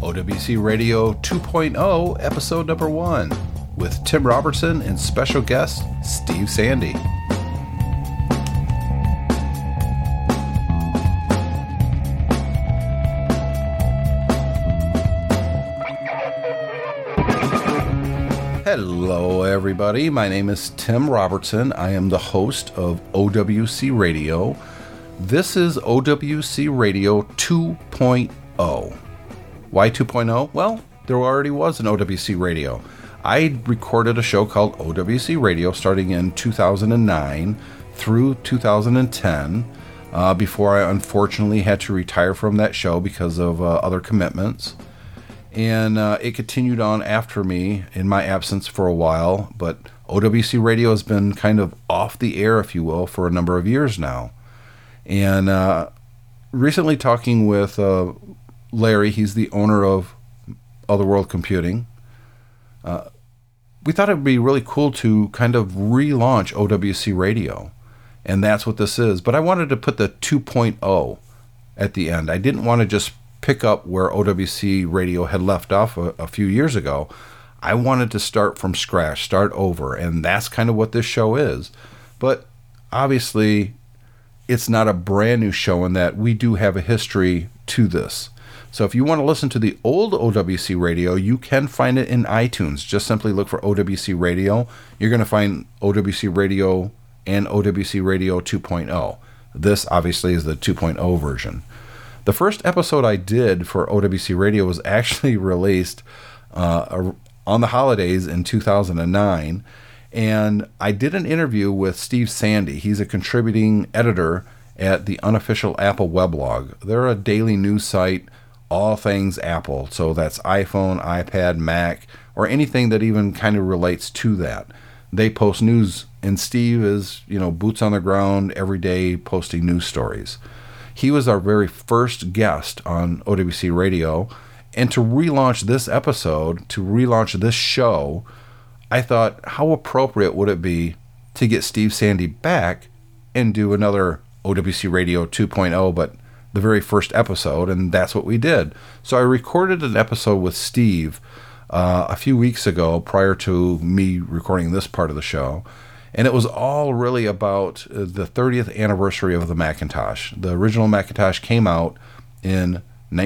OWC Radio 2.0, episode number 1, with Tim Robertson and special guest Steve Sandy. Hello, everybody. My name is Tim Robertson. I am the host of OWC Radio. This is OWC Radio 2.0. Why 2.0? Well, there already was an OWC Radio. I recorded a show called OWC Radio starting in 2009 through 2010 before I unfortunately had to retire from that show because of other commitments. And it continued on after me in my absence for a while, but OWC Radio has been kind of off the air, if you will, for a number of years now. And recently talking with Larry, he's the owner of Other World Computing, we thought it would be really cool to kind of relaunch OWC Radio, and that's what this is. But I wanted to put the 2.0 at the end. I didn't want to just pick up where OWC Radio had left off a few years ago. I wanted to start from scratch, start over, and that's kind of what this show is. But obviously, it's not a brand new show in that we do have a history to this. So if you want to listen to the old OWC Radio, you can find it in iTunes. Just simply look for OWC Radio. You're going to find OWC Radio and OWC Radio 2.0. This obviously is the 2.0 version. The first episode I did for OWC Radio was actually released on the holidays in 2009. And I did an interview with Steve Sandy. He's a contributing editor at the Unofficial Apple Weblog. They're a daily news site, all things Apple. So that's iPhone, iPad, Mac, or anything that even kind of relates to that. They post news, and Steve is, boots on the ground every day posting news stories. He was our very first guest on OWC Radio. And to relaunch this episode, to relaunch this show, I thought, how appropriate would it be to get Steve Sandy back and do another OWC Radio 2.0, but the very first episode, and that's what we did. So I recorded an episode with Steve a few weeks ago prior to me recording this part of the show, and it was all really about the 30th anniversary of the Macintosh. The original Macintosh came out in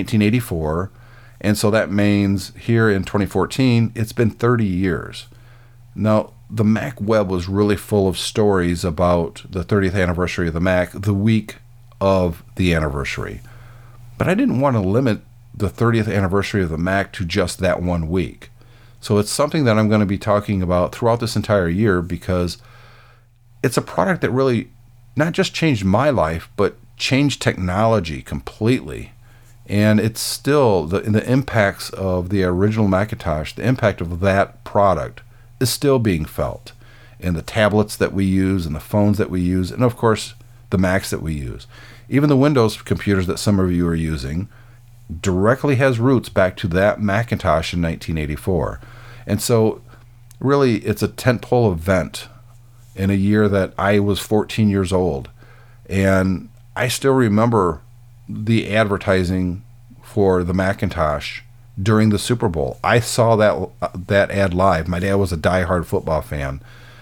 1984, and so that means here in 2014, it's been 30 years. Now, the Mac Web was really full of stories about the 30th anniversary of the Mac the week of the anniversary. But I didn't want to limit the 30th anniversary of the Mac to just that 1 week. So it's something that I'm going to be talking about throughout this entire year because it's a product that really not just changed my life, but changed technology completely. And it's still, the impacts of the original Macintosh, the impact of that product is still being felt in the tablets that we use and the phones that we use, and of course, the Macs that we use. Even the Windows computers that some of you are using directly has roots back to that Macintosh in 1984. And so really it's a tentpole event in a year that I was 14 years old. And I still remember the advertising for the Macintosh during the Super Bowl. I saw that ad live. My dad was a diehard football fan.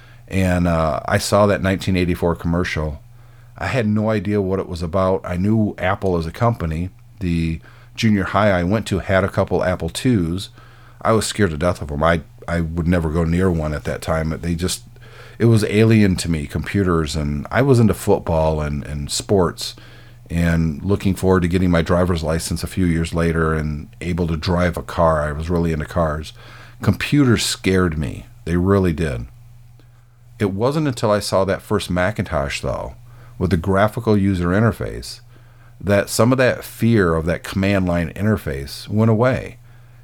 And I saw that 1984 commercial. I had no idea what it was about. I knew Apple as a company. The junior high I went to had a couple Apple IIs. I was scared to death of them. I would never go near one at that time. It was alien to me, computers, and I was into football and sports and looking forward to getting my driver's license a few years later and able to drive a car. I was really into cars. Computers scared me. They really did. It wasn't until I saw that first Macintosh, though, with the graphical user interface, that some of that fear of that command line interface went away.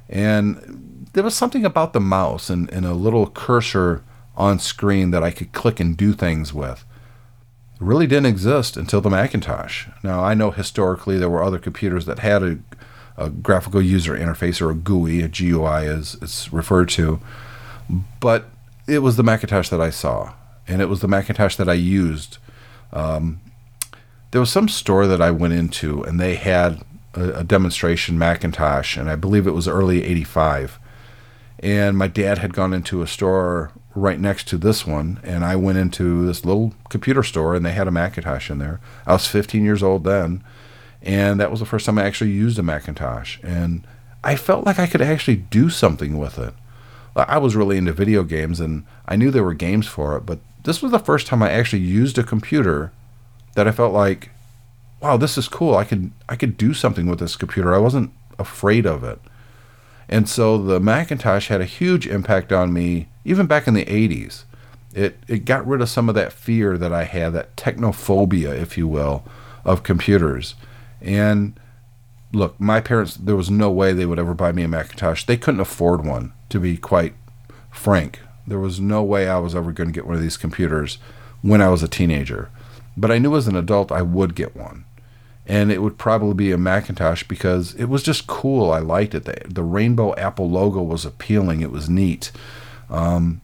And there was something about the mouse and a little cursor on screen that I could click and do things with. It really didn't exist until the Macintosh. Now, I know historically there were other computers that had a graphical user interface, or a GUI, a GUI as it's referred to, but it was the Macintosh that I saw, and it was the Macintosh that I used. There was some store that I went into, and they had a demonstration Macintosh, and I believe it was early '85. And my dad had gone into a store right next to this one, and I went into this little computer store, and they had a Macintosh in there. I was 15 years old then, and that was the first time I actually used a Macintosh. And I felt like I could actually do something with it. I was really into video games, and I knew there were games for it, but this was the first time I actually used a computer that I felt like, wow, this is cool. I could do something with this computer. I wasn't afraid of it. And so the Macintosh had a huge impact on me, even back in the 80s. It got rid of some of that fear that I had, that technophobia, if you will, of computers. And look, my parents, there was no way they would ever buy me a Macintosh. They couldn't afford one, to be quite frank. There was no way I was ever going to get one of these computers when I was a teenager. But I knew as an adult I would get one. And it would probably be a Macintosh because it was just cool. I liked it. The rainbow Apple logo was appealing. It was neat. And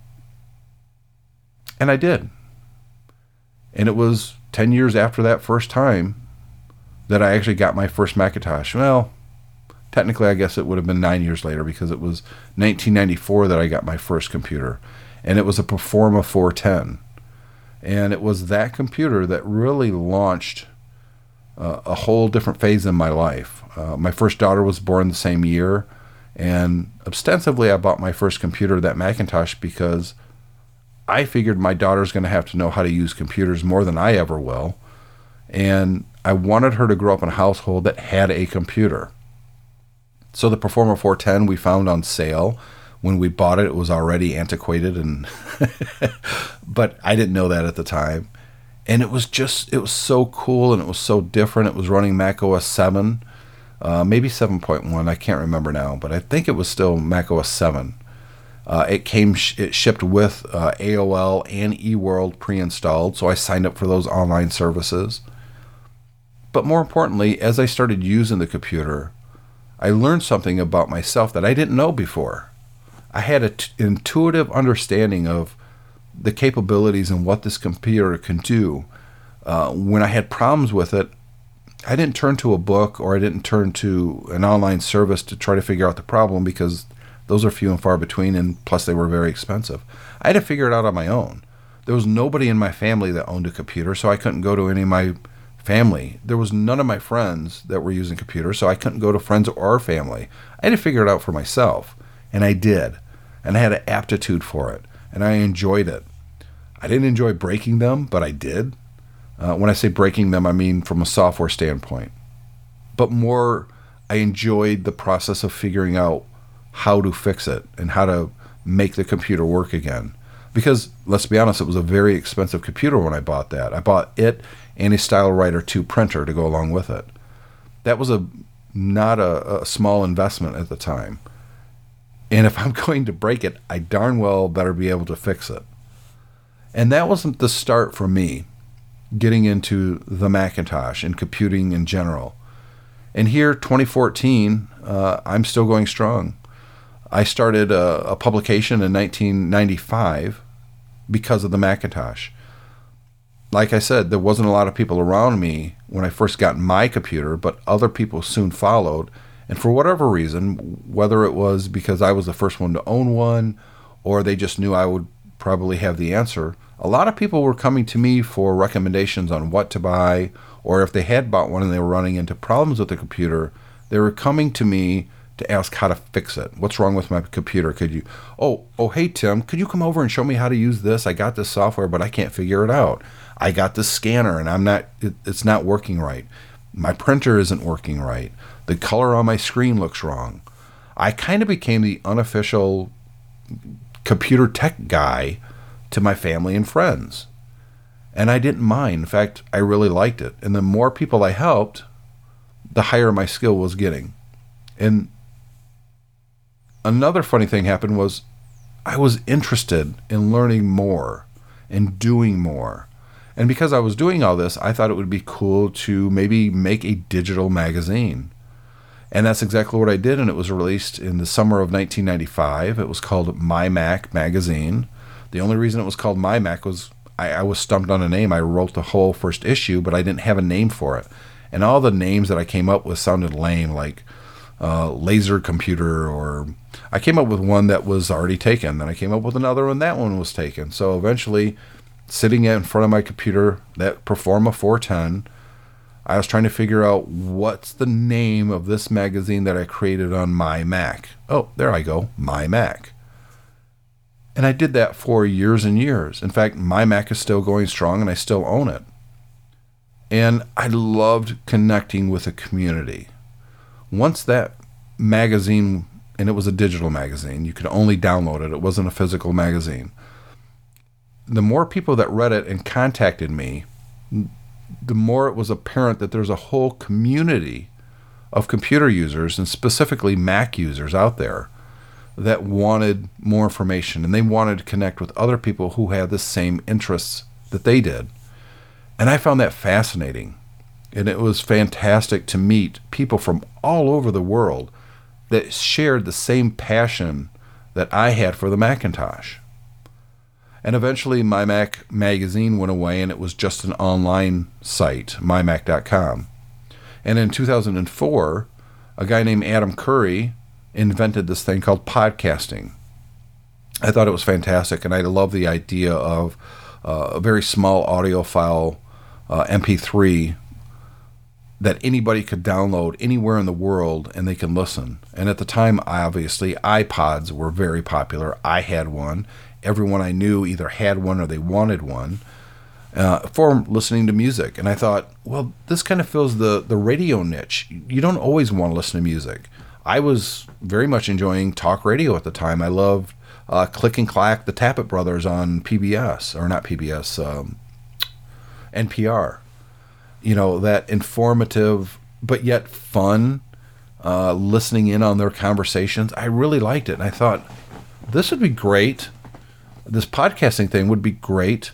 I did. And it was 10 years after that first time that I actually got my first Macintosh. Well, technically I guess it would have been 9 years later because it was 1994 that I got my first computer. And it was a Performa 410. And it was that computer that really launched a whole different phase in my life. My first daughter was born the same year, and ostensibly I bought my first computer, that Macintosh, because I figured my daughter's going to have to know how to use computers more than I ever will, and I wanted her to grow up in a household that had a computer. So the Performa 410 we found on sale. When we bought it, it was already antiquated, and but I didn't know that at the time. And it was so cool, and it was so different. It was running Mac OS 7, maybe 7.1. I can't remember now, but I think it was still Mac OS 7. It shipped with AOL and eWorld pre-installed, so I signed up for those online services. But more importantly, as I started using the computer, I learned something about myself that I didn't know before. I had an intuitive understanding of the capabilities and what this computer can do. When I had problems with it, I didn't turn to a book or I didn't turn to an online service to try to figure out the problem, because those are few and far between, and plus they were very expensive. I had to figure it out on my own. There was nobody in my family that owned a computer, so I couldn't go to any of my family. There was none of my friends that were using computers, so I couldn't go to friends or family. I had to figure it out for myself, and I did. And I had an aptitude for it. And I enjoyed it. I didn't enjoy breaking them, but I did. When I say breaking them, I mean from a software standpoint. But more, I enjoyed the process of figuring out how to fix it and how to make the computer work again. Because, let's be honest, it was a very expensive computer when I bought that. I bought it and a StyleWriter 2 printer to go along with it. That was not a small investment at the time. And if I'm going to break it, I darn well better be able to fix it. And that wasn't the start for me getting into the Macintosh and computing in general. And here, 2014, I'm still going strong. I started a publication in 1995 because of the Macintosh. Like I said, there wasn't a lot of people around me when I first got my computer, but other people soon followed. And for whatever reason, whether it was because I was the first one to own one, or they just knew I would probably have the answer, a lot of people were coming to me for recommendations on what to buy, or if they had bought one and they were running into problems with the computer, they were coming to me to ask how to fix it. What's wrong with my computer? Could you, hey Tim, could you come over and show me how to use this? I got this software, but I can't figure it out. I got this scanner and it's not working right. My printer isn't working right. The color on my screen looks wrong. I kind of became the unofficial computer tech guy to my family and friends. And I didn't mind. In fact, I really liked it. And the more people I helped, the higher my skill was getting. And another funny thing happened was I was interested in learning more and doing more. And because I was doing all this, I thought it would be cool to maybe make a digital magazine. And that's exactly what I did, and it was released in the summer of 1995. It was called My Mac Magazine. The only reason it was called My Mac was I was stumped on a name. I wrote the whole first issue, but I didn't have a name for it. And all the names that I came up with sounded lame, like laser computer, or I came up with one that was already taken. Then I came up with another one, that one was taken. So eventually, sitting in front of my computer, that Performa 410, I was trying to figure out what's the name of this magazine that I created on my Mac. Oh, there I go, my Mac. And I did that for years and years. In fact, my Mac is still going strong and I still own it. And I loved connecting with a community. Once that magazine, and it was a digital magazine, you could only download it. It wasn't a physical magazine. The more people that read it and contacted me, the more it was apparent that there's a whole community of computer users, and specifically Mac users out there, that wanted more information, and they wanted to connect with other people who had the same interests that they did. And I found that fascinating. And it was fantastic to meet people from all over the world that shared the same passion that I had for the Macintosh. And eventually my Mac magazine went away, and it was just an online site, mymac.com. And in 2004, a guy named Adam Curry invented this thing called podcasting. I thought it was fantastic, and I love the idea of a very small audio file, MP3, that anybody could download anywhere in the world and they can listen. And at the time, obviously, iPods were very popular. I had one. Everyone I knew either had one or they wanted one for listening to music. And I thought, well, this kind of fills the radio niche. You don't always want to listen to music. I was very much enjoying talk radio at the time. I loved Click and Clack, the Tappet Brothers on PBS, or not PBS, NPR. You know, that informative but yet fun, listening in on their conversations. I really liked it. And I thought, this would be great. This podcasting thing would be great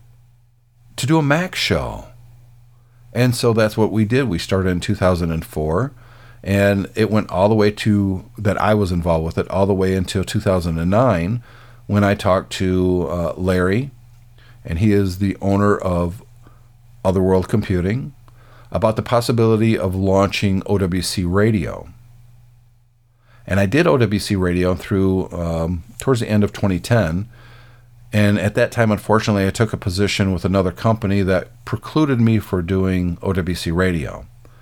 to do a Mac show. And so that's what we did. We started in 2004. And it went all the way to, that I was involved with it, all the way until 2009, when I talked to Larry, and he is the owner of Otherworld Computing, about the possibility of launching OWC Radio. And I did OWC Radio through towards the end of 2010. And at that time, unfortunately, I took a position with another company that precluded me for doing OWC Radio.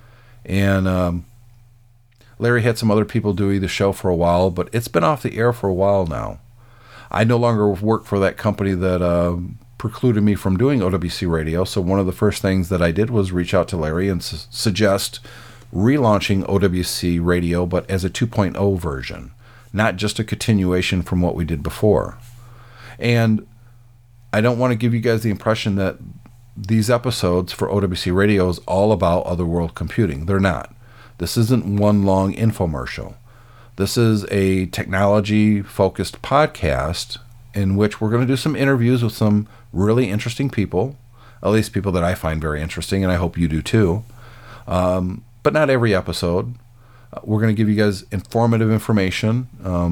And Larry had some other people doing the show for a while, but it's been off the air for a while now. I no longer work for that company that precluded me from doing OWC Radio, so one of the first things that I did was reach out to Larry and suggest relaunching OWC Radio, but as a 2.0 version, not just a continuation from what we did before. And I don't want to give you guys the impression that these episodes for OWC Radio is all about Otherworld Computing. They're not. This isn't one long infomercial. This is a technology-focused podcast in which we're going to do some interviews with some really interesting people, at least people that I find very interesting, and I hope you do too. But not every episode. We're going to give you guys informative information.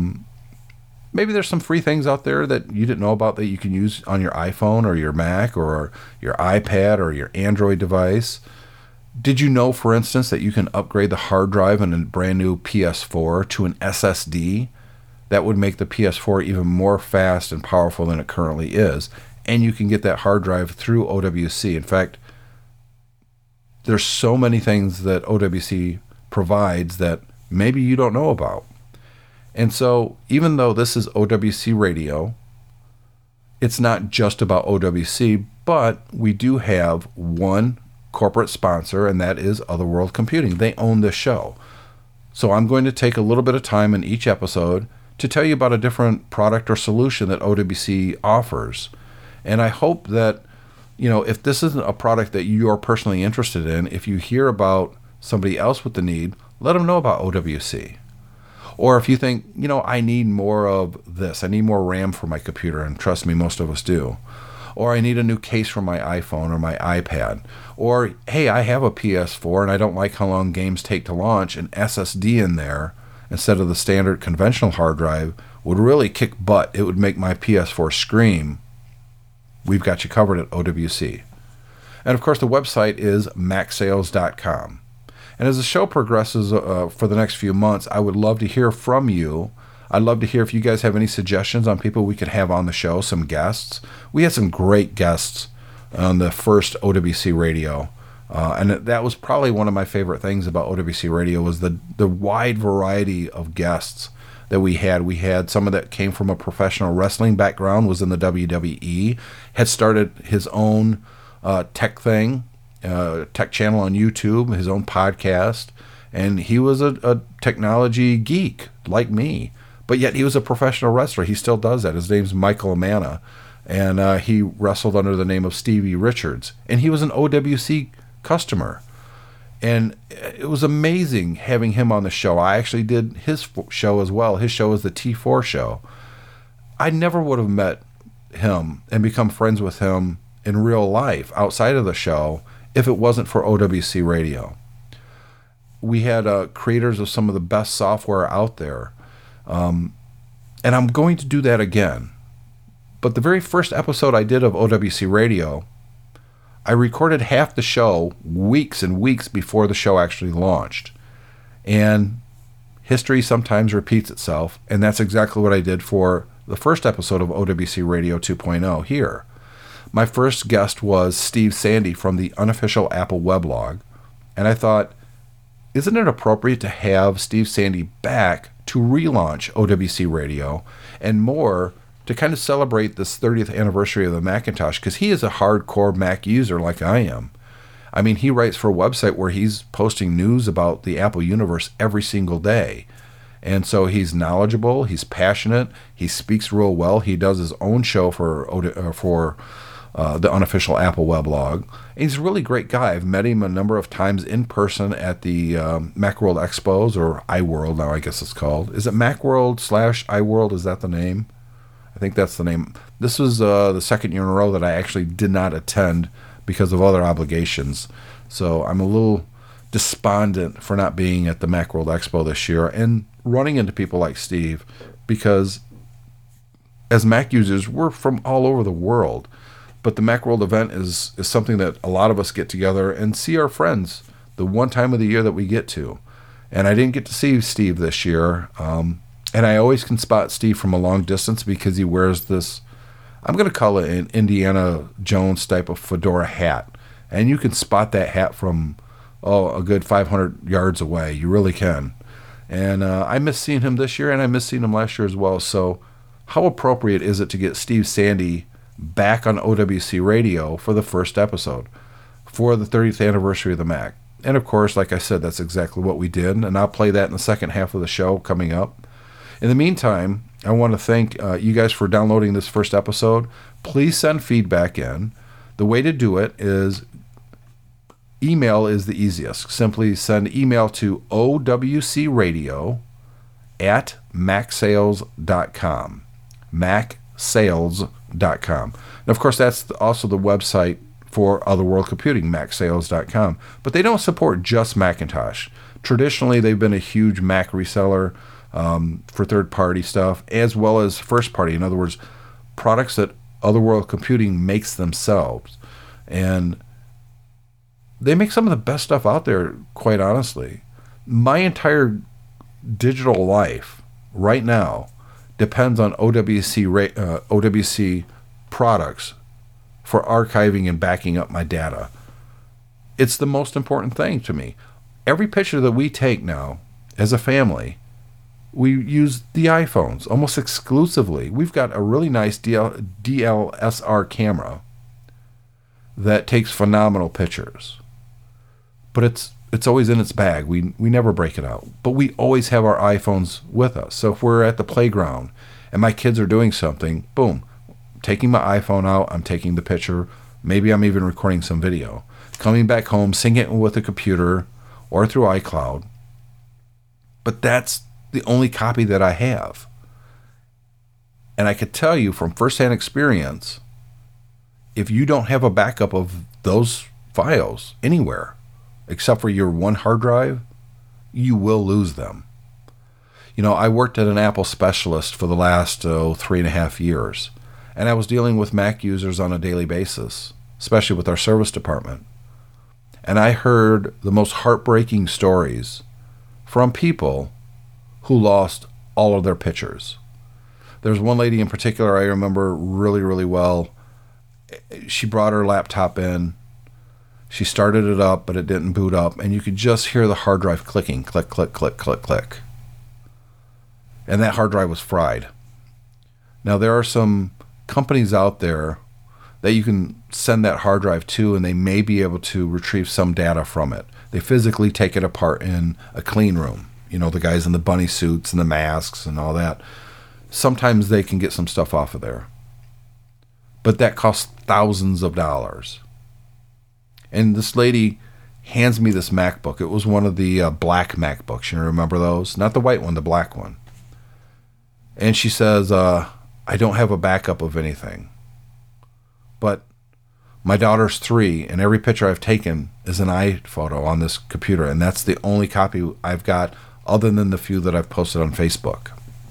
Maybe there's some free things out there that you didn't know about that you can use on your iPhone or your Mac or your iPad or your Android device. Did you know, for instance, that you can upgrade the hard drive in a brand new PS4 to an SSD? That would make the PS4 even more fast and powerful than it currently is. And you can get that hard drive through OWC. In fact, there's so many things that OWC provides that maybe you don't know about. And so even though this is OWC Radio, it's not just about OWC, but we do have one corporate sponsor, and that is Otherworld Computing. They own this show. So I'm going to take a little bit of time in each episode to tell you about a different product or solution that OWC offers. And I hope that, you know, if this isn't a product that you're personally interested in, if you hear about somebody else with the need, let them know about OWC. Or if you think, you know, I need more of this, I need more RAM for my computer, and trust me, most of us do. Or I need a new case for my iPhone or my iPad. Or, hey, I have a PS4 and I don't like how long games take to launch. An SSD in there instead of the standard conventional hard drive would really kick butt. It would make my PS4 scream. We've got you covered at OWC. And of course, the website is macsales.com. And as the show progresses for the next few months, I would love to hear from you. I'd love to hear if you guys have any suggestions on people we could have on the show, some guests. We had some great guests on the first OWC Radio. And that was probably one of my favorite things about OWC Radio was the wide variety of guests that we had. We had someone that came from a professional wrestling background, was in the WWE, had started his own tech thing, tech channel on YouTube, his own podcast, and he was a technology geek like me, but yet he was a professional wrestler. He still does that. His name's Michael Amana, and he wrestled under the name of Stevie Richards, and he was an OWC customer. And it was amazing having him on the show. I actually did his show as well. His show is the T4 show. I never would have met him and become friends with him in real life outside of the show if it wasn't for OWC Radio. We had creators of some of the best software out there. And I'm going to do that again. But the very first episode I did of OWC Radio, I recorded half the show weeks and weeks before the show actually launched. And history sometimes repeats itself, and that's exactly what I did for the first episode of OWC Radio 2.0 here. My first guest was Steve Sandy from the unofficial Apple weblog, and I thought, isn't it appropriate to have Steve Sandy back to relaunch OWC Radio, and more to kind of celebrate this 30th anniversary of the Macintosh, because he is a hardcore Mac user like I am. I mean, he writes for a website where he's posting news about the Apple universe every single day. And so he's knowledgeable, he's passionate, he speaks real well. He does his own show for the unofficial Apple weblog. And he's a really great guy. I've met him a number of times in person at the Macworld Expos, or iWorld now I guess it's called. Is it Macworld / iWorld? Is that the name? I think that's the name. This was the second year in a row that I actually did not attend because of other obligations. So I'm a little despondent for not being at the Macworld Expo this year and running into people like Steve, because as Mac users, we're from all over the world. But the Macworld event is something that a lot of us get together and see our friends the one time of the year that we get to. And I didn't get to see Steve this year. And I always can spot Steve from a long distance because he wears this, I'm going to call it an Indiana Jones type of fedora hat. And you can spot that hat from, a good 500 yards away. You really can. And I miss seeing him this year, and I miss seeing him last year as well. So how appropriate is it to get Steve Sandy back on OWC Radio for the first episode for the 30th anniversary of the Mac? And of course, like I said, that's exactly what we did. And I'll play that in the second half of the show coming up. In the meantime, I want to thank you guys for downloading this first episode. Please send feedback in. The way to do it is email is the easiest. Simply send email to owcradio@macsales.com. macsales.com. And of course, that's also the website for Other World Computing, macsales.com. But they don't support just Macintosh. Traditionally, they've been a huge Mac reseller for third-party stuff, as well as first-party. In other words, products that Other World Computing makes themselves. And they make some of the best stuff out there, quite honestly. My entire digital life right now depends on OWC products for archiving and backing up my data. It's the most important thing to me. Every picture that we take now as a family, we use the iPhones almost exclusively. We've got a really nice DSLR camera that takes phenomenal pictures. But it's always in its bag. We never break it out. But we always have our iPhones with us. So if we're at the playground and my kids are doing something, boom, taking my iPhone out, I'm taking the picture. Maybe I'm even recording some video. Coming back home, syncing it with a computer or through iCloud. But that's the only copy that I have. And I could tell you from firsthand experience, if you don't have a backup of those files anywhere, except for your one hard drive, you will lose them. You know, I worked at an Apple specialist for the last 3.5 years, and I was dealing with Mac users on a daily basis. especially with our service department. And I heard the most heartbreaking stories from people who lost all of their pictures. There's one lady in particular I remember really, really well. She brought her laptop in. She started it up, but it didn't boot up. And you could just hear the hard drive clicking, click, click, click, click, click. And that hard drive was fried. Now, there are some companies out there that you can send that hard drive to, and they may be able to retrieve some data from it. They physically take it apart in a clean room. You know, the guys in the bunny suits and the masks and all that. Sometimes they can get some stuff off of there. But that costs thousands of dollars. And this lady hands me this MacBook. It was one of the black MacBooks. You remember those? Not the white one, the black one. And she says, I don't have a backup of anything. But my daughter's 3, and every picture I've taken is an iPhoto on this computer, and that's the only copy I've got other than the few that I've posted on Facebook.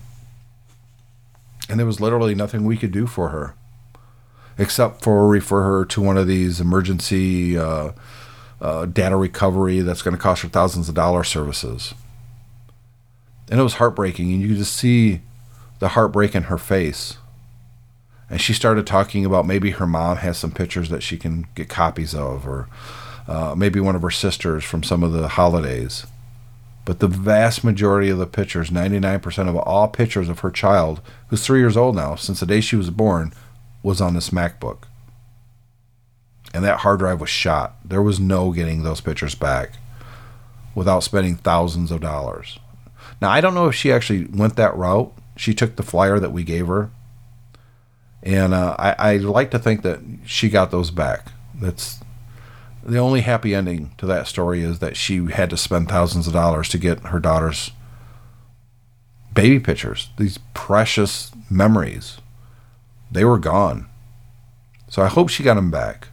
And there was literally nothing we could do for her except for refer her to one of these emergency data recovery that's going to cost her thousands of dollars services. And it was heartbreaking, and you could just see the heartbreak in her face. And she started talking about maybe her mom has some pictures that she can get copies of, or maybe one of her sisters from some of the holidays. But the vast majority of the pictures, 99% of all pictures of her child, who's 3 years old now, since the day she was born, was on this MacBook. And that hard drive was shot. There was no getting those pictures back without spending thousands of dollars. Now, I don't know if she actually went that route. She took the flyer that we gave her. And I like to think that she got those back. That's the only happy ending to that story, is that she had to spend thousands of dollars to get her daughter's baby pictures, these precious memories. They were gone. So I hope she got them back.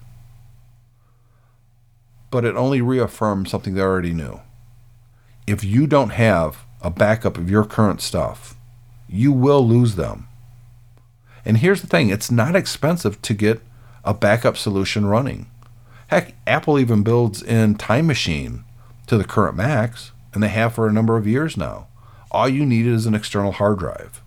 But it only reaffirmed something they already knew. If you don't have a backup of your current stuff, you will lose them. And here's the thing, it's not expensive to get a backup solution running. Heck, Apple even builds in Time Machine to the current Macs, and they have for a number of years now. All you need is an external hard drive.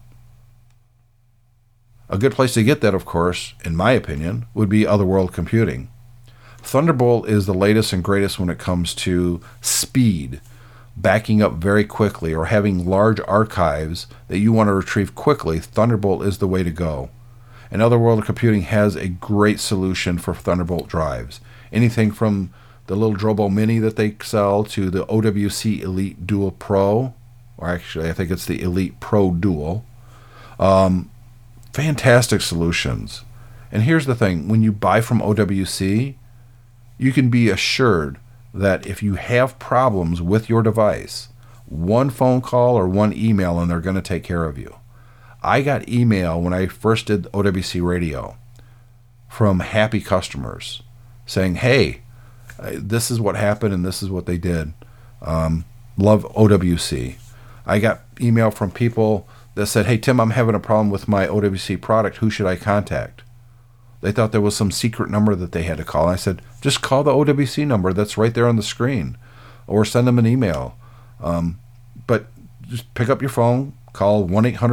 A good place to get that, of course, in my opinion, would be Otherworld Computing. Thunderbolt is the latest and greatest when it comes to speed, backing up very quickly, or having large archives that you want to retrieve quickly. Thunderbolt is the way to go. And Otherworld Computing has a great solution for Thunderbolt drives. Anything from the little Drobo Mini that they sell to the OWC Elite Dual Pro, or actually I think it's the Elite Pro Dual. Fantastic solutions. And here's the thing, when you buy from OWC, you can be assured that if you have problems with your device, one phone call or one email and they're going to take care of you. I got email when I first did OWC Radio from happy customers saying, hey, this is what happened and this is what they did. Love OWC. I got email from people that said, hey, Tim, I'm having a problem with my OWC product. Who should I contact? They thought there was some secret number that they had to call. I said, just call the OWC number that's right there on the screen, or send them an email. But just pick up your phone, call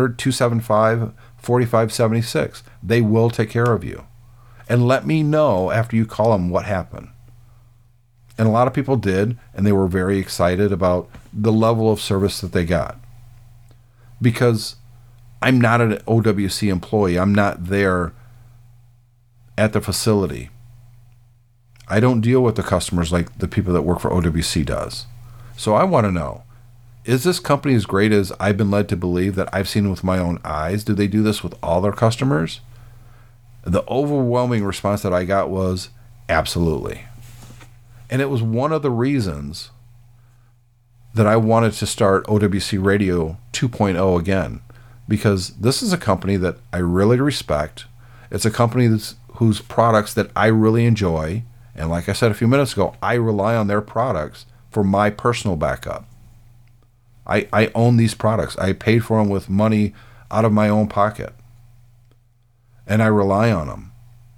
1-800-275-4576. They will take care of you. And let me know after you call them what happened. And a lot of people did, and they were very excited about the level of service that they got. Because I'm not an OWC employee. I'm not there at the facility. I don't deal with the customers like the people that work for OWC does. So I want to know, is this company as great as I've been led to believe that I've seen with my own eyes? Do they do this with all their customers? The overwhelming response that I got was absolutely. And it was one of the reasons that I wanted to start OWC Radio 2.0 again, because this is a company that I really respect. It's a company whose products that I really enjoy. And like I said a few minutes ago, I rely on their products for my personal backup. I own these products. I paid for them with money out of my own pocket. And I rely on them.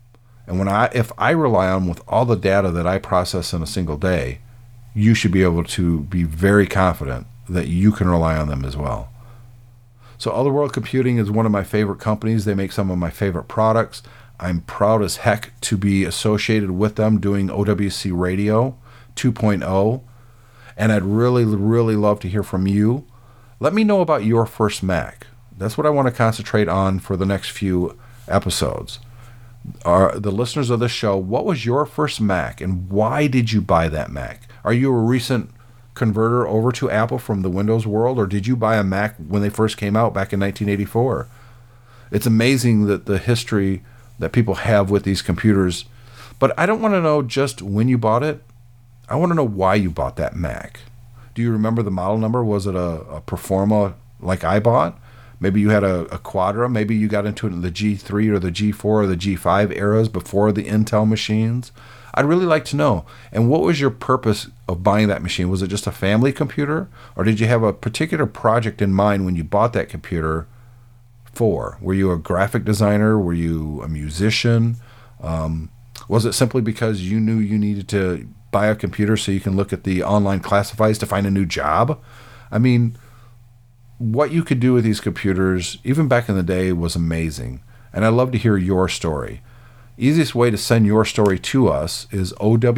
And if I rely on with all the data that I process in a single day, you should be able to be very confident that you can rely on them as well. So Otherworld Computing is one of my favorite companies. They make some of my favorite products. I'm proud as heck to be associated with them doing OWC Radio 2.0. And I'd really, really love to hear from you. Let me know about your first Mac. That's what I want to concentrate on for the next few episodes. The listeners of this show, what was your first Mac and why did you buy that Mac? Are you a recent converter over to Apple from the Windows world, or did you buy a Mac when they first came out back in 1984? It's amazing that the history that people have with these computers, but I don't want to know just when you bought it. I want to know why you bought that Mac. Do you remember the model number? Was it a Performa like I bought? Maybe you had a Quadra. Maybe you got into it in the G3 or the G4 or the G5 eras before the Intel machines. I'd really like to know. And what was your purpose of buying that machine? Was it just a family computer? Or did you have a particular project in mind when you bought that computer for? Were you a graphic designer? Were you a musician? Was it simply because you knew you needed to buy a computer so you can look at the online classifieds to find a new job? I mean, what you could do with these computers, even back in the day, was amazing. And I'd love to hear your story. Easiest way to send your story to us is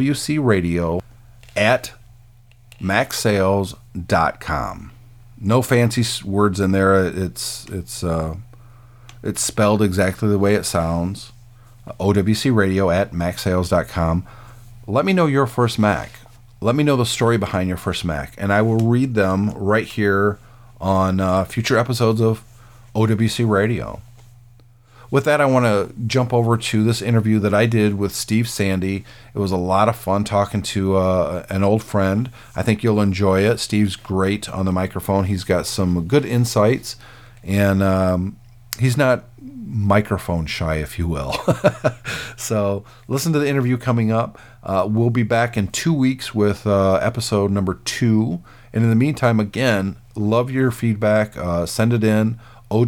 owcradio@macsales.com. No fancy words in there. It's spelled exactly the way it sounds. owcradio@macsales.com. Let me know your first Mac. Let me know the story behind your first Mac, and I will read them right here on future episodes of OWC Radio. With that, I want to jump over to this interview that I did with Steve Sandy. It was a lot of fun talking to an old friend. I think you'll enjoy it. Steve's great on the microphone. He's got some good insights, and he's not microphone shy, if you will. So listen to the interview coming up. We'll be back in 2 weeks with episode number 2. And in the meantime, again, love your feedback. Send it in,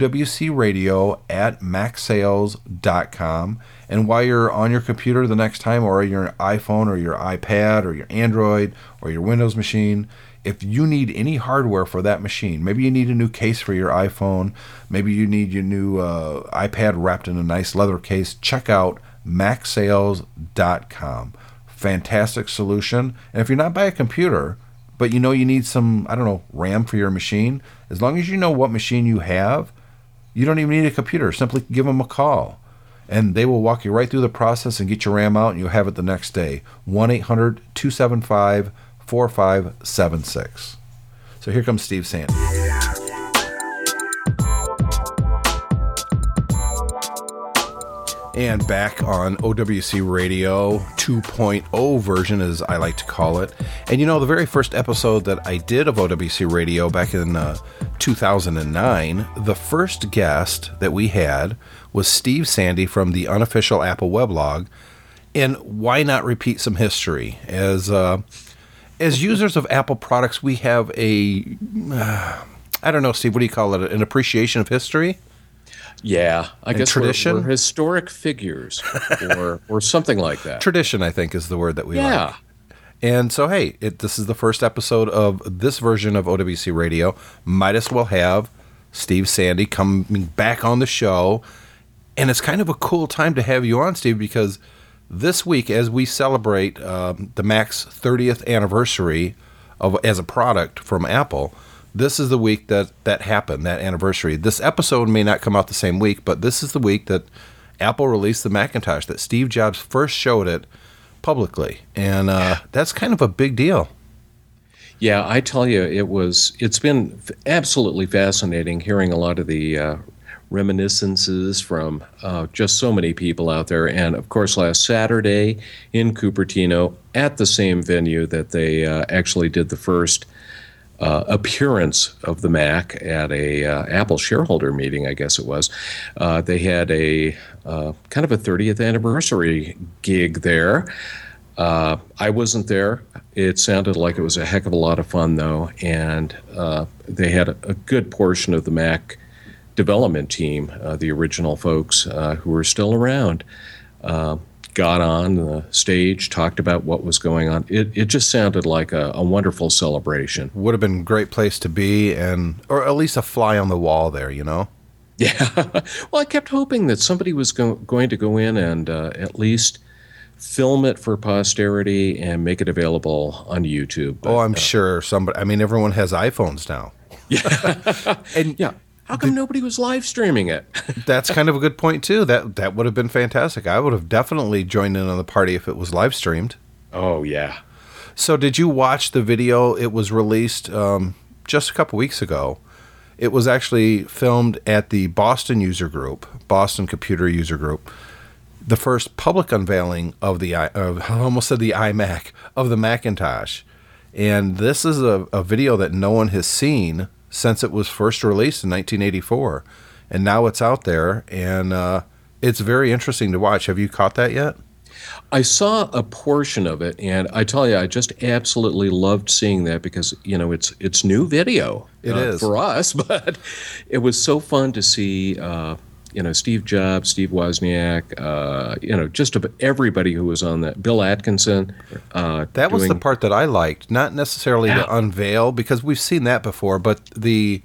owcradio@macsales.com. And while you're on your computer the next time, or your iPhone or your iPad or your Android or your Windows machine, if you need any hardware for that machine, maybe you need a new case for your iPhone, maybe you need your new iPad wrapped in a nice leather case, check out macsales.com. Fantastic solution. And if you're not by a computer, but you know you need some, RAM for your machine, as long as you know what machine you have, you don't even need a computer. Simply give them a call, and they will walk you right through the process and get your RAM out, and you'll have it the next day. 1-800-275-4576. So here comes Steve Sandy. And back on OWC Radio 2.0 version, as I like to call it. And the very first episode that I did of OWC Radio back in 2009, the first guest that we had was Steve Sandy from the Unofficial Apple Weblog. And why not repeat some history? As users of Apple products, we have Steve, what do you call it? An appreciation of history? Yeah, I guess tradition? we're historic figures or something like that. Tradition, I think, is the word that we like. And so, hey, this is the first episode of this version of OWC Radio. Might as well have Steve Sandy coming back on the show. And it's kind of a cool time to have you on, Steve, because this week, as we celebrate the Mac's 30th anniversary as a product from Apple, this is the week that happened, that anniversary. This episode may not come out the same week, but this is the week that Apple released the Macintosh, that Steve Jobs first showed it publicly. And that's kind of a big deal. Yeah, I tell you, it's been absolutely fascinating hearing a lot of the reminiscences from just so many people out there. And, of course, last Saturday in Cupertino, at the same venue that they actually did the first appearance of the Mac at a Apple shareholder meeting, I guess it was. They had a kind of a 30th anniversary gig there. I wasn't there. It sounded like it was a heck of a lot of fun, though, and they had a good portion of the Mac development team, the original folks who are still around. got on the stage, talked about what was going on. It just sounded like a wonderful celebration. Would have been a great place to be, or at least a fly on the wall there, you know? Yeah. Well, I kept hoping that somebody was going to go in and at least film it for posterity and make it available on YouTube. But, I'm sure somebody. I mean, everyone has iPhones now. Yeah. And yeah. How come nobody was live streaming it? That's kind of a good point too. That would have been fantastic. I would have definitely joined in on the party if it was live streamed. Oh yeah. So did you watch the video? It was released just a couple weeks ago. It was actually filmed at the Boston Computer User Group. The first public unveiling of I almost said the iMac, of the Macintosh. And this is a video that no one has seen since it was first released in 1984. And now it's out there, and it's very interesting to watch. Have you caught that yet? I saw a portion of it, and I tell you, I just absolutely loved seeing that because, it's new video. It is. For us, but it was so fun to see, Steve Jobs, Steve Wozniak, just about everybody who was on that. Bill Atkinson. That was the part that I liked, not necessarily the unveil, because we've seen that before, but the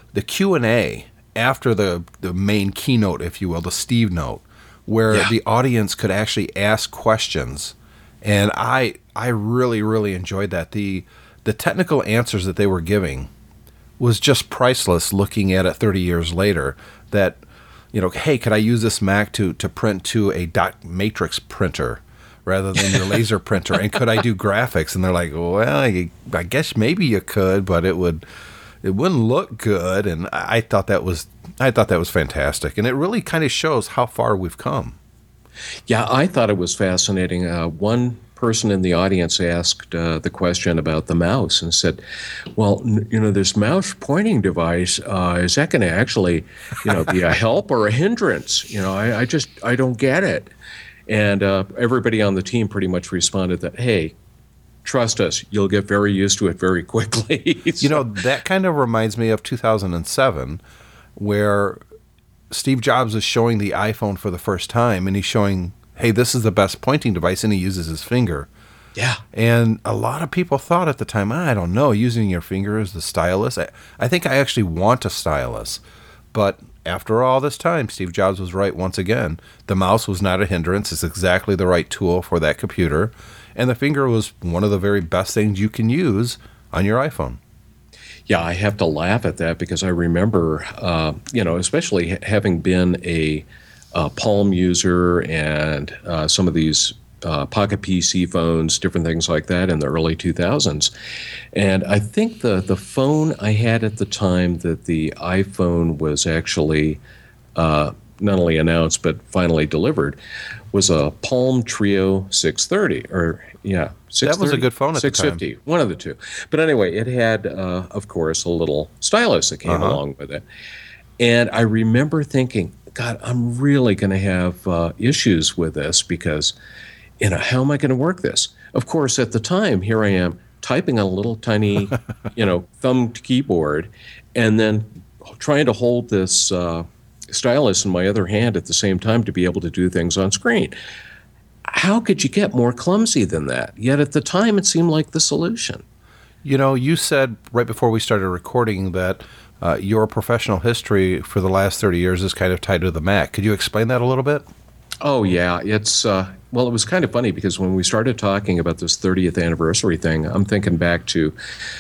Q&A after the main keynote, if you will, the Steve note, where the audience could actually ask questions. And I really, really enjoyed that. The technical answers that they were giving was just priceless looking at it 30 years later. That, hey, could I use this Mac to print to a dot matrix printer rather than your laser printer? And could I do graphics? And they're like, well, I guess maybe you could, but it wouldn't look good. And I thought that was fantastic. And it really kind of shows how far we've come. Yeah, I thought it was fascinating. One person in the audience asked the question about the mouse and said, well, this mouse pointing device, is that going to actually, be a help or a hindrance? I don't get it. And everybody on the team pretty much responded that, hey, trust us, you'll get very used to it very quickly. That kind of reminds me of 2007, where Steve Jobs is showing the iPhone for the first time, and he's showing, hey, this is the best pointing device, and he uses his finger. Yeah. And a lot of people thought at the time, I don't know, using your finger as the stylus. I think I actually want a stylus. But after all this time, Steve Jobs was right once again. The mouse was not a hindrance. It's exactly the right tool for that computer. And the finger was one of the very best things you can use on your iPhone. Yeah, I have to laugh at that because I remember, especially having been a Palm user and some of these Pocket PC phones, different things like that in the early 2000s. And I think the phone I had at the time that the iPhone was actually not only announced but finally delivered was a Palm Trio 630, 630, that was a good phone at the time. 650, one of the two. But anyway, it had, of course, a little stylus that came along with it. And I remember thinking, God, I'm really going to have issues with this because, how am I going to work this? Of course, at the time, here I am typing on a little tiny, thumb keyboard and then trying to hold this stylus in my other hand at the same time to be able to do things on screen. How could you get more clumsy than that? Yet at the time, it seemed like the solution. You said right before we started recording that your professional history for the last 30 years is kind of tied to the Mac. Could you explain that a little bit? Oh, yeah. It's it was kind of funny because when we started talking about this 30th anniversary thing, I'm thinking back to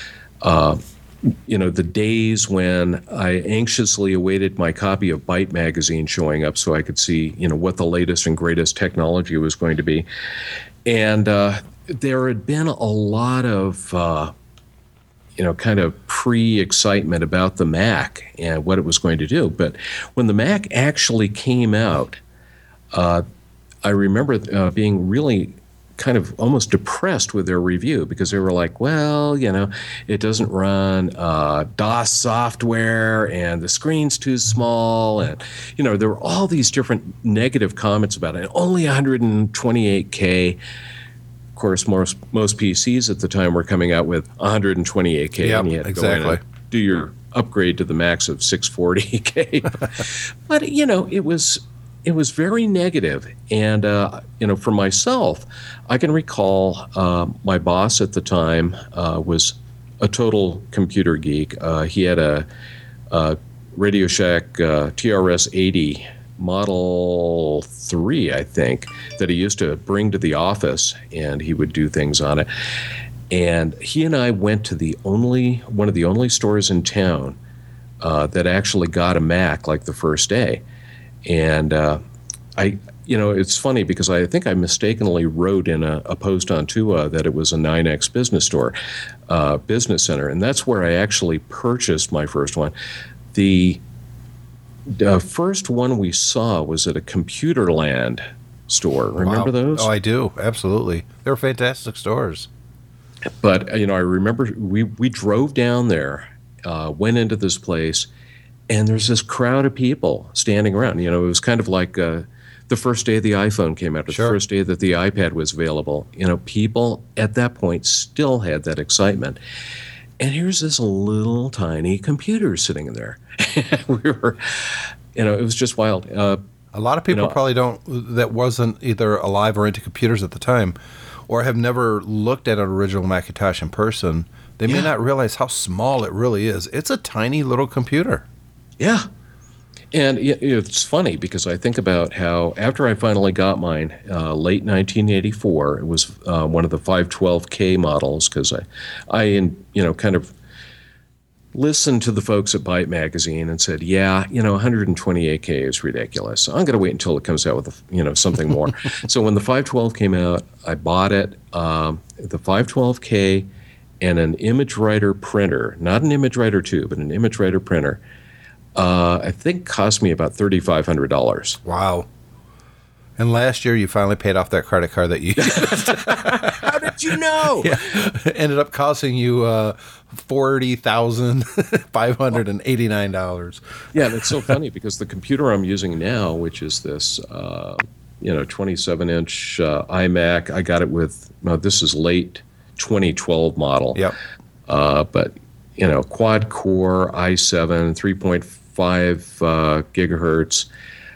the days when I anxiously awaited my copy of Byte magazine showing up so I could see, what the latest and greatest technology was going to be. And there had been a lot of, kind of pre-excitement about the Mac and what it was going to do. But when the Mac actually came out, I remember being really kind of almost depressed with their review because they were like, well, it doesn't run DOS software and the screen's too small. And, there were all these different negative comments about it. Only 128K. Of course, most PCs at the time were coming out with 128K. Yep, and you had to exactly. go in and do your upgrade to the max of 640K. But, it it was very negative. And, for myself, I can recall my boss at the time was a total computer geek. He had a Radio Shack TRS-80 Model 3, I think, that he used to bring to the office, and he would do things on it. And he and I went to one of the only stores in town that actually got a Mac like the first day. And it's funny because I think I mistakenly wrote in a post on Tua that it was a NYNEX business store, business center, and that's where I actually purchased my first one. The first one we saw was at a Computerland store. Remember those? Oh, I do. Absolutely. They were fantastic stores. But, I remember we drove down there, went into this place, and there's this crowd of people standing around. It was kind of like the first day the iPhone came out, or Sure. the first day that the iPad was available. People at that point still had that excitement. And here's this little tiny computer sitting in there. We were, it was just wild. A lot of people probably that wasn't either alive or into computers at the time, or have never looked at an original Macintosh in person. They may not realize how small it really is. It's a tiny little computer. Yeah. And it's funny because I think about how after I finally got mine, late 1984, it was one of the 512K models, because I kind of listened to the folks at Byte Magazine and said, 128K is ridiculous. So I'm going to wait until it comes out with something more. So when the 512 came out, I bought it. The 512K and an ImageWriter printer, not an ImageWriter 2, but an ImageWriter printer. I think cost me about $3,500. Wow. And last year you finally paid off that credit card that you How did you know? Yeah. Ended up costing you $40,589. Yeah, and it's so funny because the computer I'm using now, which is this 27-inch iMac, I got it with, this is late 2012 model. Yep. But quad core i7, 3.5 gigahertz,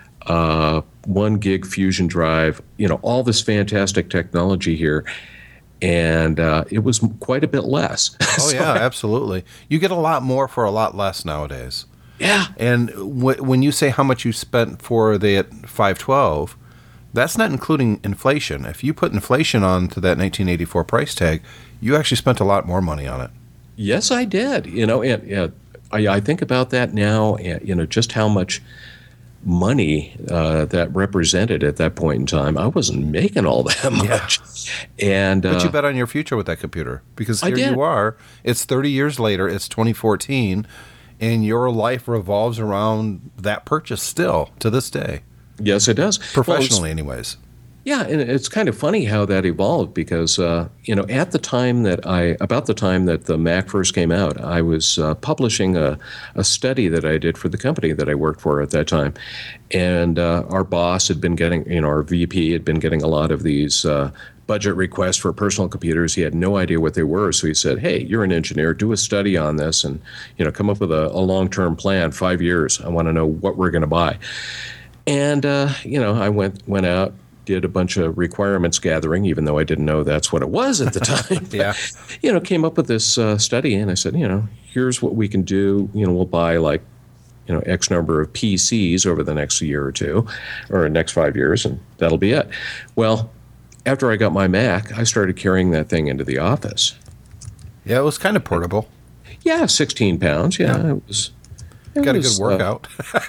1 gig Fusion drive, all this fantastic technology here. And it was quite a bit less. Oh, yeah, absolutely. You get a lot more for a lot less nowadays. Yeah. And when you say how much you spent for the 512, that's not including inflation. If you put inflation onto that 1984 price tag, you actually spent a lot more money on it. Yes, I did. And I think about that now, just how much money that represented at that point in time. I wasn't making all that much. And but you bet on your future with that computer, because here you are. It's 30 years later. It's 2014, and your life revolves around that purchase still to this day. Yes, it does. Professionally, anyways. Yeah, and it's kind of funny how that evolved because, about the time that the Mac first came out, I was publishing a study that I did for the company that I worked for at that time. And our boss had been getting, our VP had been getting a lot of these budget requests for personal computers. He had no idea what they were. So he said, hey, you're an engineer, do a study on this and, come up with a long-term plan, 5 years. I want to know what we're going to buy. And, I went out, did a bunch of requirements gathering, even though I didn't know that's what it was at the time. Yeah. Came up with this study, and I said, here's what we can do. We'll buy X number of PCs over the next year or two, or next 5 years, and that'll be it. Well, after I got my Mac, I started carrying that thing into the office. Yeah, it was kind of portable. Yeah, 16 pounds. Yeah. It was. Got a good workout.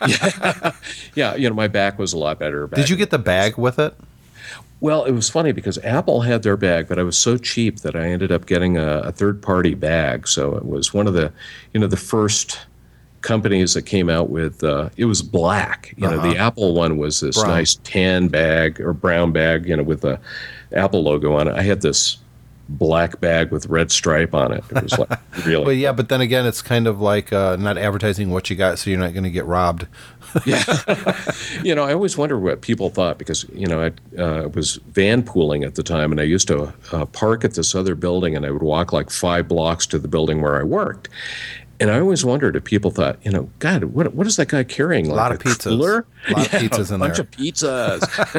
Yeah, my back was a lot better. Did you get the bag with it? Well, it was funny because Apple had their bag, but I was so cheap that I ended up getting a third-party bag. So it was one of the, the first companies that came out with, it was black. The Apple one was this nice tan bag or brown bag, with the Apple logo on it. I had this black bag with red stripe on it. It was like really. Well, yeah, but then again, it's kind of like not advertising what you got, so you're not going to get robbed. Yeah, I always wonder what people thought because I was van pooling at the time, and I used to park at this other building, and I would walk like 5 blocks to the building where I worked. And I always wondered if people thought, God, what is that guy carrying? A Like lot of pizzas. cooler? A lot of pizzas in there. A bunch of pizzas.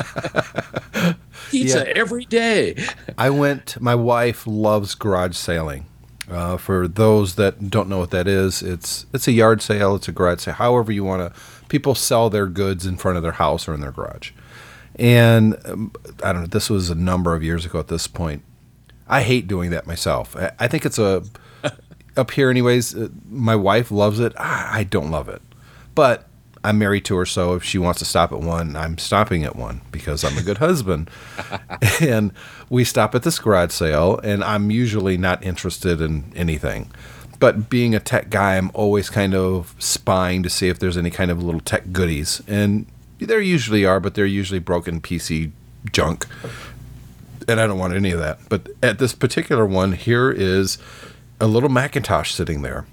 Pizza every day. My wife loves garage sailing. For those that don't know what that is, it's a yard sale, it's a garage sale, however you want to. People sell their goods in front of their house or in their garage. And I don't know, this was a number of years ago at this point. I hate doing that myself. I think it's up here anyways, my wife loves it. I don't love it. But I'm married to her, so if she wants to stop at one, I'm stopping at one because I'm a good husband. And we stop at this garage sale, and I'm usually not interested in anything. But being a tech guy, I'm always kind of spying to see if there's any kind of little tech goodies. And there usually are, but they're usually broken PC junk. And I don't want any of that. But at this particular one, here is a little Macintosh sitting there.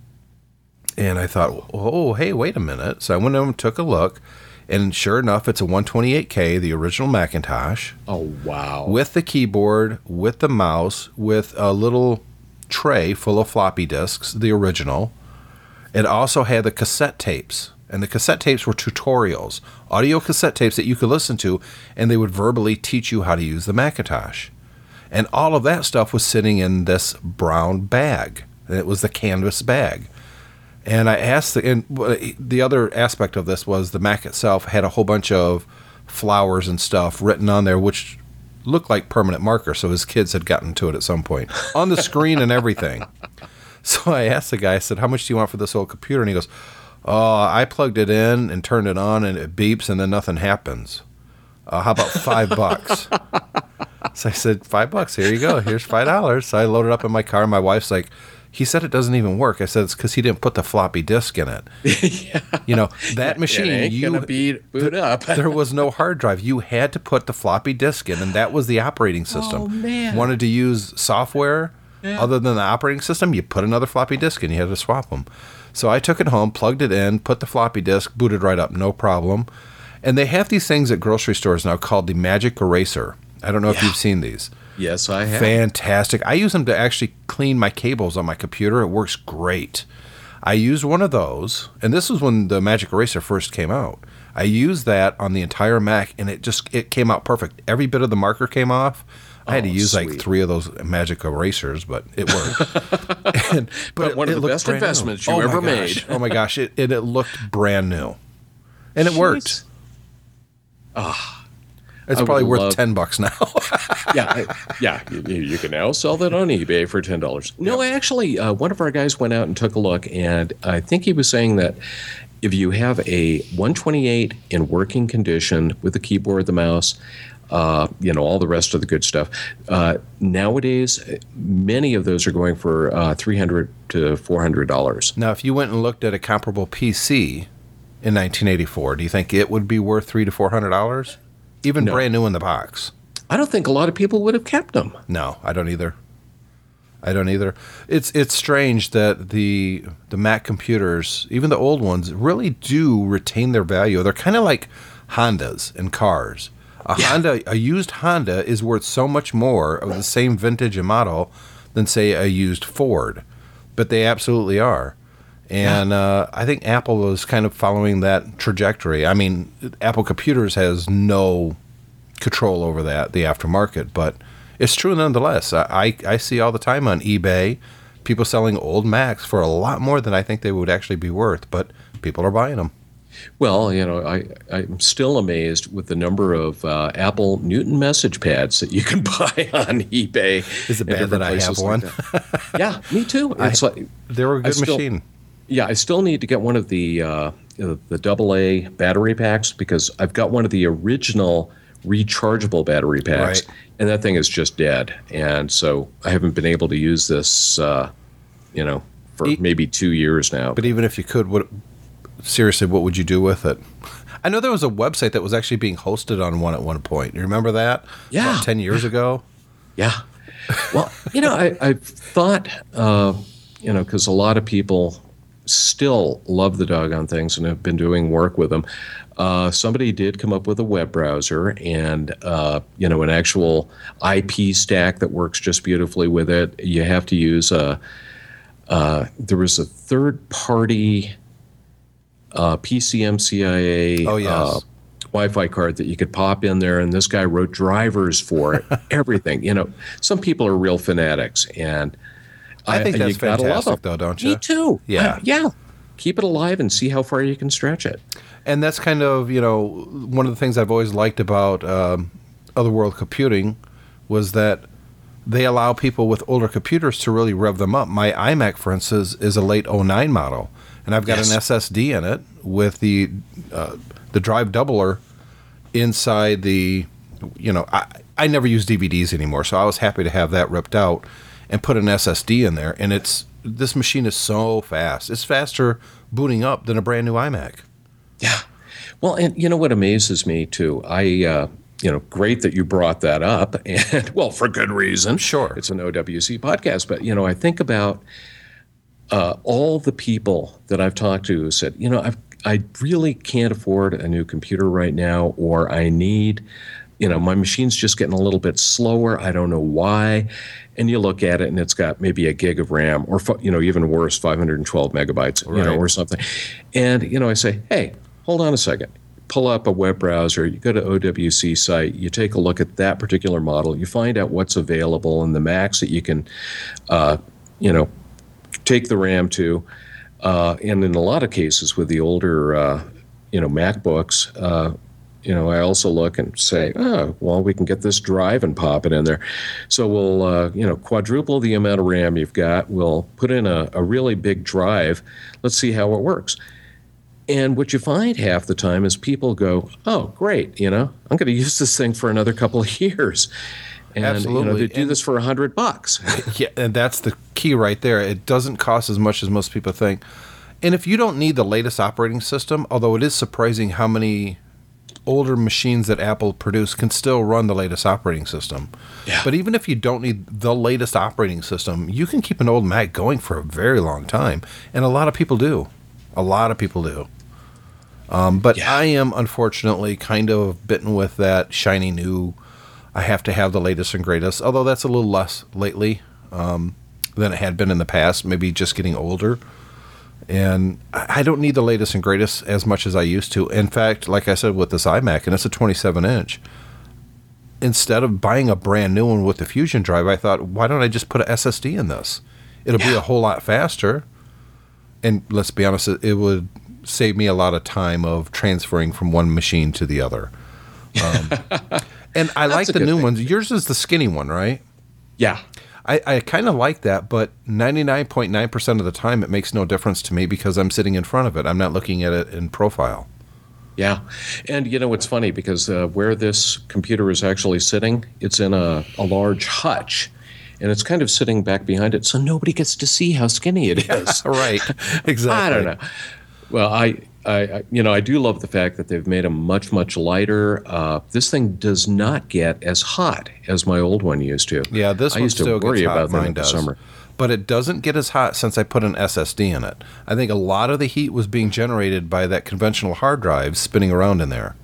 And I thought, oh, hey, wait a minute. So I went over and took a look. And sure enough, it's a 128K, the original Macintosh. Oh, wow. With the keyboard, with the mouse, with a little tray full of floppy disks, the original. It also had the cassette tapes. And the cassette tapes were tutorials, audio cassette tapes that you could listen to, and they would verbally teach you how to use the Macintosh. And all of that stuff was sitting in this brown bag. And it was the canvas bag. And I asked, and the other aspect of this was the Mac itself had a whole bunch of flowers and stuff written on there, which looked like permanent marker, so his kids had gotten to it at some point, on the screen and everything. So I asked the guy, I said, how much do you want for this old computer? And he goes, oh, I plugged it in and turned it on, and it beeps, and then nothing happens. How about $5? So I said, $5, here you go, here's $5. So I loaded up in my car, and my wife's like, he said it doesn't even work. I said, it's because he didn't put the floppy disk in it. Yeah. That machine, it ain't gonna boot up. There was no hard drive. You had to put the floppy disk in, and that was the operating system. Oh, man. Wanted to use software other than the operating system, you put another floppy disk in. You had to swap them. So I took it home, plugged it in, put the floppy disk, booted right up, no problem. And they have these things at grocery stores now called the Magic Eraser. I don't know if you've seen these. Yes, I have. Fantastic. I use them to actually clean my cables on my computer. It works great. I used one of those, and this was when the Magic Eraser first came out. I used that on the entire Mac, and it came out perfect. Every bit of the marker came off. I had to use like 3 of those Magic Erasers, but it worked. but one of the best investments you ever made. Oh my gosh, it looked brand new, and it worked. It's probably worth $10 now. Yeah. You can now sell that on eBay for $10. No, actually, one of our guys went out and took a look, and I think he was saying that if you have a 128 in working condition with the keyboard, the mouse, all the rest of the good stuff, nowadays many of those are going for $300 to $400. Now, if you went and looked at a comparable PC in 1984, do you think it would be worth $300 to $400? Even brand new in the box. I don't think a lot of people would have kept them. No, I don't either. It's strange that the Mac computers, even the old ones, really do retain their value. They're kind of like Hondas and cars. A used Honda is worth so much more of the same vintage and model than, say, a used Ford. But they absolutely are. And I think Apple is kind of following that trajectory. I mean, Apple Computers has no control over that, the aftermarket, but it's true nonetheless. I see all the time on eBay people selling old Macs for a lot more than I think they would actually be worth, but people are buying them. Well, I'm still amazed with the number of Apple Newton message pads that you can buy on eBay. Is it bad that I have one? Yeah, me too. It's they were a good machine. Yeah, I still need to get one of the AA battery packs because I've got one of the original rechargeable battery packs, and that thing is just dead. And so I haven't been able to use this, for maybe 2 years now. But even if you could, seriously, what would you do with it? I know there was a website that was actually being hosted on one at one point. You remember that? Yeah. About 10 years ago? Yeah. Well, I thought, because a lot of people still love the doggone things and have been doing work with them. Somebody did come up with a web browser and, an actual IP stack that works just beautifully with it. You have to use a there was a third-party PCMCIA Oh, yes. Wi-Fi card that you could pop in there, and this guy wrote drivers for it, everything. Some people are real fanatics, and I think that's you gotta love fantastic, them. though, don't you? Me too. Yeah. Yeah. Keep it alive and see how far you can stretch it. And that's kind of, one of the things I've always liked about Otherworld Computing was that they allow people with older computers to really rev them up. My iMac, for instance, is a late '09 model, and I've got an SSD in it with the drive doubler inside the, I never use DVDs anymore, so I was happy to have that ripped out and put an SSD in there. And this machine is so fast. It's faster booting up than a brand new iMac. Yeah. Well, and you know what amazes me too? Great that you brought that up, and well, for good reason. Sure. It's an OWC podcast, but I think about all the people that I've talked to who said, I really can't afford a new computer right now, or I need, my machine's just getting a little bit slower. I don't know why. And you look at it and it's got maybe a gig of RAM, or, even worse, 512 megabytes, Right. or something. And, I say, hey, hold on a second. Pull up a web browser, you go to OWC site, you take a look at that particular model, you find out what's available and the max that you can, take the RAM to. And in a lot of cases with the older, MacBooks, I also look and say, oh, well, we can get this drive and pop it in there. So we'll, quadruple the amount of RAM you've got. We'll put in a really big drive. Let's see how it works. And what you find half the time is people go, oh, great, I'm going to use this thing for another couple of years. And, Absolutely. they do this for $100. Yeah, and that's the key right there. It doesn't cost as much as most people think. And if you don't need the latest operating system, although it is surprising how many older machines that Apple produce can still run the latest operating system. Yeah. But even if you don't need the latest operating system, you can keep an old Mac going for a very long time. And a lot of people do. But Yeah. I am unfortunately kind of bitten with that shiny new, I have to have the latest and greatest, although that's a little less lately than it had been in the past, maybe just getting older. And I don't need the latest and greatest as much as I used to. In fact, like I said, with this iMac, and it's a 27-inch, instead of buying a brand new one with the Fusion drive, I thought, why don't I just put an SSD in this? It'll be a whole lot faster. And let's be honest, it would save me a lot of time of transferring from one machine to the other. And I like the new ones. Yours is the skinny one, right? Yeah. I kind of like that, but 99.9% of the time it makes no difference to me because I'm sitting in front of it. I'm not looking at it in profile. Yeah. And it's funny because where this computer is actually sitting, it's in a large hutch. And it's kind of sitting back behind it, so nobody gets to see how skinny it is. Right. Exactly. I don't know. Well, I do love the fact that they've made them much, much lighter. This thing does not get as hot as my old one used to. Yeah, this I one used to still worry gets hot. about them Mine in the does. summer. But it doesn't get as hot since I put an SSD in it. I think a lot of the heat was being generated by that conventional hard drive spinning around in there.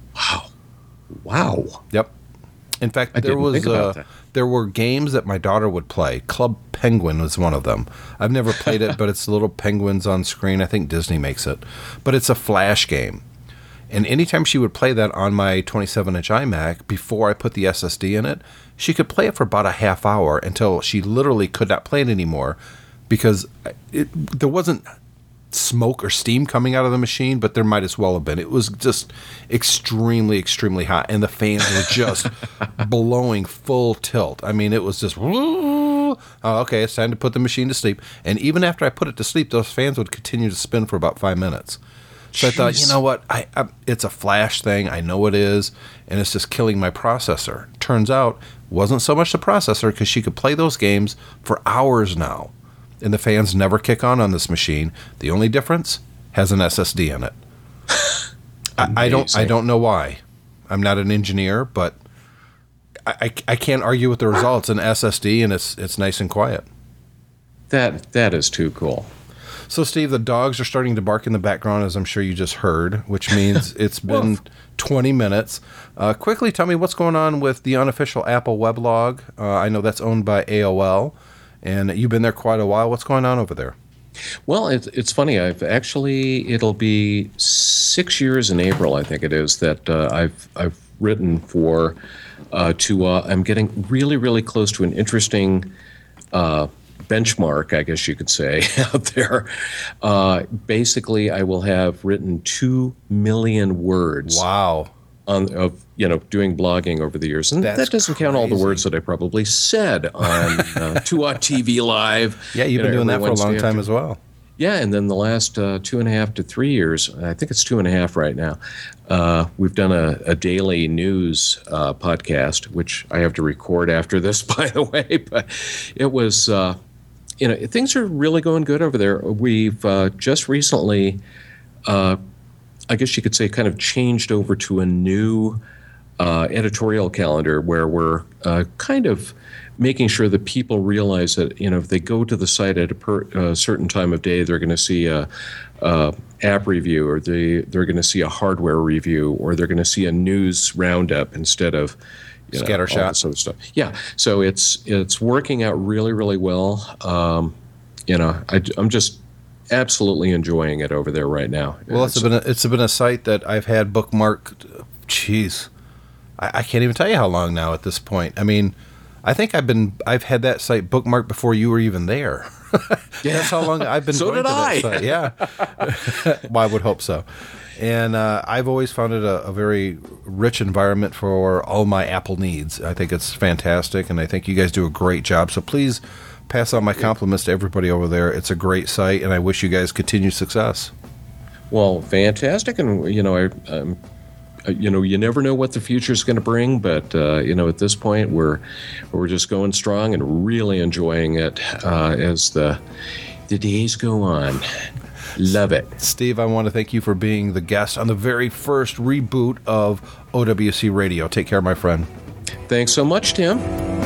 Wow. Yep. In fact, there were games that my daughter would play. Club Penguin was one of them. I've never played it, but it's little penguins on screen. I think Disney makes it. But it's a flash game. And anytime she would play that on my 27-inch iMac, before I put the SSD in it, she could play it for about a half hour until she literally could not play it anymore because there wasn't smoke or steam coming out of the machine, but there might as well have been. It was just extremely, extremely hot, and the fans were just blowing full tilt. I mean, it was just, okay, it's time to put the machine to sleep. And even after I put it to sleep, those fans would continue to spin for about 5 minutes. So I thought, you know what, it's a flash thing, I know it is, and it's just killing my processor. Turns out, wasn't so much the processor, because she could play those games for hours now. And the fans never kick on this machine. The only difference has an SSD in it. I don't know why. I'm not an engineer, but I can't argue with the results. An SSD, and it's nice and quiet. That is too cool. So, Steve, the dogs are starting to bark in the background, as I'm sure you just heard, which means it's been 20 minutes. Quickly tell me what's going on with the unofficial Apple weblog. I know that's owned by AOL. And you've been there quite a while. What's going on over there? Well, it's funny. It'll be 6 years in April, I think it is, that I've written for I'm getting really, really close to an interesting benchmark, I guess you could say, out there. Basically, I will have written 2 million words. Wow. Doing blogging over the years, and that doesn't count all the words that I probably said on 2-Aught TV Live. Yeah, you've been doing that for a long time as well. Yeah, and then the last 2.5 to 3 years, I think it's 2.5 right now, we've done a daily news podcast, which I have to record after this, by the way. But it was, things are really going good over there. We've just recently, I guess you could say, kind of changed over to a new editorial calendar where we're kind of making sure that people realize that, if they go to the site at a certain time of day, they're going to see a app review, or they're going to see a hardware review, or they're going to see a news roundup instead of scattershot, all this other stuff. Yeah, so it's working out really, really well. I'm just absolutely enjoying it over there right now. Well, it's been a site that I've had bookmarked. Geez, I can't even tell you how long now at this point. I mean, I think I've had that site bookmarked before you were even there. Yeah, that's how long I've been. So going did to I. That site. Yeah, well, I would hope so. And I've always found it a very rich environment for all my Apple needs. I think it's fantastic, and I think you guys do a great job. So please pass on my compliments to everybody over there. It's a great site, and I wish you guys continued success. Well, fantastic, and you never know what the future is going to bring, but at this point, we're just going strong and really enjoying it as the days go on. Love it. Steve, I want to thank you for being the guest on the very first reboot of OWC Radio. Take care, my friend. Thanks so much, Tim.